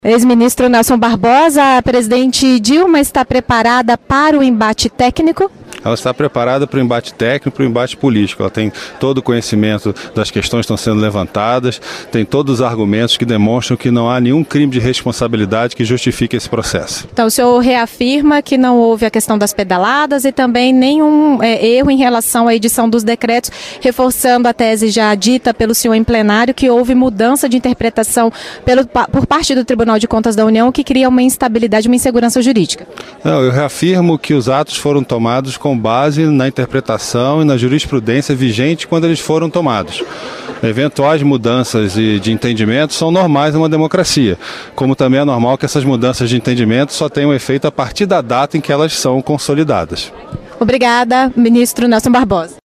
Ex-ministro Nelson Barbosa, a presidente Dilma está preparada para o embate técnico? Ela está preparada para o embate técnico, para o embate político. Ela tem todo o conhecimento das questões que estão sendo levantadas, tem todos os argumentos que demonstram que não há nenhum crime de responsabilidade que justifique esse processo. Então o senhor reafirma que não houve a questão das pedaladas e também nenhum erro em relação à edição dos decretos, reforçando a tese já dita pelo senhor em plenário que houve mudança de interpretação por parte do Tribunal de Contas da União que cria uma instabilidade, uma insegurança jurídica. Não, eu reafirmo que os atos foram tomados com base na interpretação e na jurisprudência vigente quando eles foram tomados. Eventuais mudanças de entendimento são normais numa democracia, como também é normal que essas mudanças de entendimento só tenham efeito a partir da data em que elas são consolidadas. Obrigada, ministro Nelson Barbosa.